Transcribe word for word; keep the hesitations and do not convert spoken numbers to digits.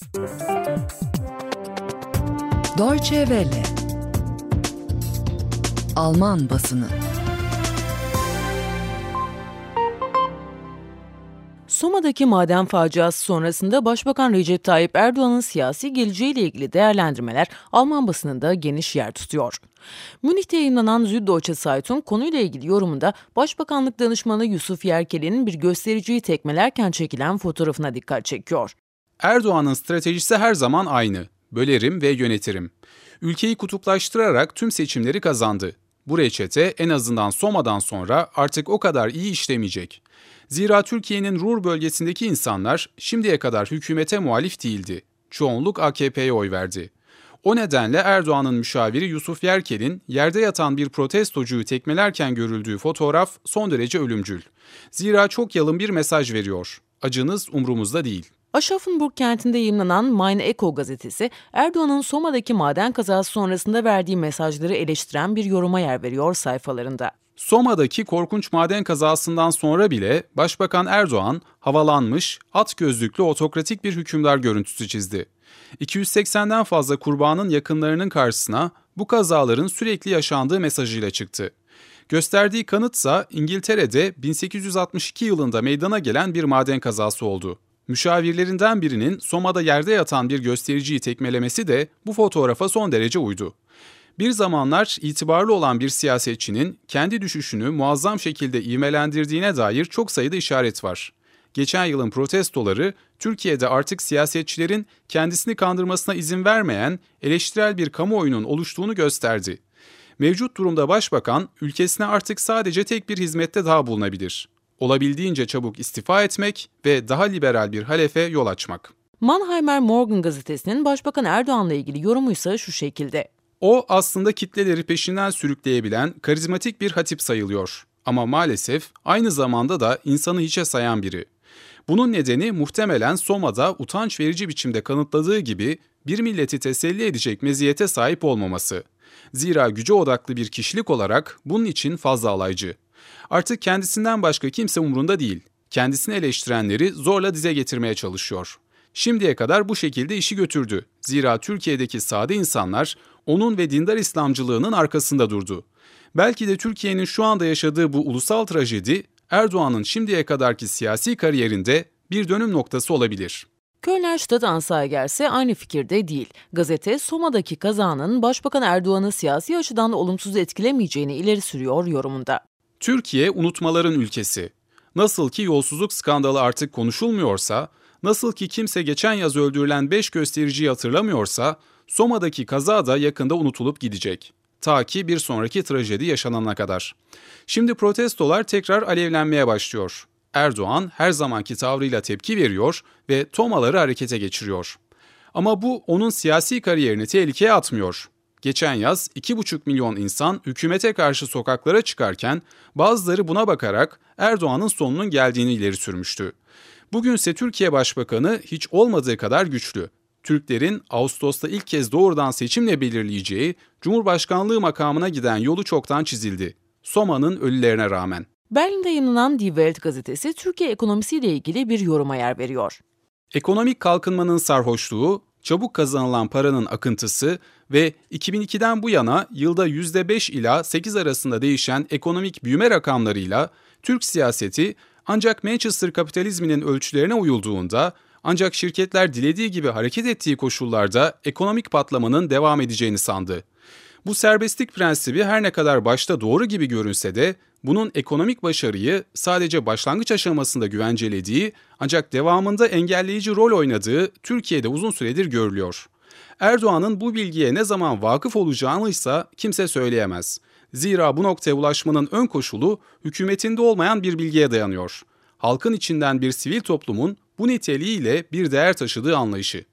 Deutsche Welle. Alman basını. Soma'daki maden faciası sonrasında Başbakan Recep Tayyip Erdoğan'ın siyasi geleceğiyle ilgili değerlendirmeler Alman basınında geniş yer tutuyor. Münih'te yayınlanan Süddeutsche Zeitung konuyla ilgili yorumunda Başbakanlık Danışmanı Yusuf Yerkeli'nin bir göstericiyi tekmelerken çekilen fotoğrafına dikkat çekiyor. Erdoğan'ın stratejisi her zaman aynı. Bölerim ve yönetirim. Ülkeyi kutuplaştırarak tüm seçimleri kazandı. Bu reçete en azından Soma'dan sonra artık o kadar iyi işlemeyecek. Zira Türkiye'nin Ruhr bölgesindeki insanlar şimdiye kadar hükümete muhalif değildi. Çoğunluk A K P'ye oy verdi. O nedenle Erdoğan'ın müşaviri Yusuf Yerkel'in yerde yatan bir protestocuyu tekmelerken görüldüğü fotoğraf son derece ölümcül. Zira çok yalın bir mesaj veriyor. Acınız umrumuzda değil. Aschaffenburg kentinde yayımlanan Meine Echo gazetesi, Erdoğan'ın Soma'daki maden kazası sonrasında verdiği mesajları eleştiren bir yoruma yer veriyor sayfalarında. Soma'daki korkunç maden kazasından sonra bile Başbakan Erdoğan havalanmış, at gözlüklü otokratik bir hükümdar görüntüsü çizdi. iki yüz seksenden fazla kurbanın yakınlarının karşısına bu kazaların sürekli yaşandığı mesajıyla çıktı. Gösterdiği kanıtsa İngiltere'de bin sekiz yüz altmış iki yılında meydana gelen bir maden kazası oldu. Müşavirlerinden birinin Soma'da yerde yatan bir göstericiyi tekmelemesi de bu fotoğrafa son derece uydu. Bir zamanlar itibarlı olan bir siyasetçinin kendi düşüşünü muazzam şekilde ivmelendirdiğine dair çok sayıda işaret var. Geçen yılın protestoları Türkiye'de artık siyasetçilerin kendisini kandırmasına izin vermeyen eleştirel bir kamuoyunun oluştuğunu gösterdi. Mevcut durumda başbakan ülkesine artık sadece tek bir hizmette daha bulunabilir. Olabildiğince çabuk istifa etmek ve daha liberal bir halefe yol açmak. Mannheimer Morgen gazetesinin Başbakan Erdoğan'la ilgili yorumu ise şu şekilde. O aslında kitleleri peşinden sürükleyebilen karizmatik bir hatip sayılıyor. Ama maalesef aynı zamanda da insanı hiçe sayan biri. Bunun nedeni muhtemelen Soma'da utanç verici biçimde kanıtladığı gibi bir milleti teselli edecek meziyete sahip olmaması. Zira güce odaklı bir kişilik olarak bunun için fazla alaycı. Artık kendisinden başka kimse umrunda değil. Kendisini eleştirenleri zorla dize getirmeye çalışıyor. Şimdiye kadar bu şekilde işi götürdü. Zira Türkiye'deki sade insanlar onun ve dindar İslamcılığının arkasında durdu. Belki de Türkiye'nin şu anda yaşadığı bu ulusal trajedi Erdoğan'ın şimdiye kadarki siyasi kariyerinde bir dönüm noktası olabilir. Kölner Stadtanzeiger ise aynı fikirde değil. Gazete, Soma'daki kazanın Başbakan Erdoğan'ı siyasi açıdan olumsuz etkilemeyeceğini ileri sürüyor yorumunda. Türkiye unutmaların ülkesi. Nasıl ki yolsuzluk skandalı artık konuşulmuyorsa, nasıl ki kimse geçen yaz öldürülen beş göstericiyi hatırlamıyorsa, Soma'daki kaza da yakında unutulup gidecek. Ta ki bir sonraki trajedi yaşanana kadar. Şimdi protestolar tekrar alevlenmeye başlıyor. Erdoğan her zamanki tavrıyla tepki veriyor ve tomaları harekete geçiriyor. Ama bu onun siyasi kariyerini tehlikeye atmıyor. Geçen yaz iki buçuk milyon insan hükümete karşı sokaklara çıkarken bazıları buna bakarak Erdoğan'ın sonunun geldiğini ileri sürmüştü. Bugünse Türkiye Başbakanı hiç olmadığı kadar güçlü. Türklerin Ağustos'ta ilk kez doğrudan seçimle belirleyeceği Cumhurbaşkanlığı makamına giden yolu çoktan çizildi. Soma'nın ölülerine rağmen. Berlin'de yayımlanan Die Welt gazetesi Türkiye ekonomisiyle ilgili bir yoruma yer veriyor. Ekonomik kalkınmanın sarhoşluğu, çabuk kazanılan paranın akıntısı ve iki bin ikiden bu yana yılda yüzde beş ila sekiz arasında değişen ekonomik büyüme rakamlarıyla Türk siyaseti ancak Manchester kapitalizminin ölçülerine uyulduğunda, ancak şirketler dilediği gibi hareket ettiği koşullarda ekonomik patlamanın devam edeceğini sandı. Bu serbestlik prensibi her ne kadar başta doğru gibi görünse de bunun ekonomik başarıyı sadece başlangıç aşamasında güvencelediği ancak devamında engelleyici rol oynadığı Türkiye'de uzun süredir görülüyor. Erdoğan'ın bu bilgiye ne zaman vakıf olacağını ise kimse söyleyemez. Zira bu noktaya ulaşmanın ön koşulu hükümetinde olmayan bir bilgiye dayanıyor. Halkın içinden bir sivil toplumun bu niteliğiyle bir değer taşıdığı anlayışı.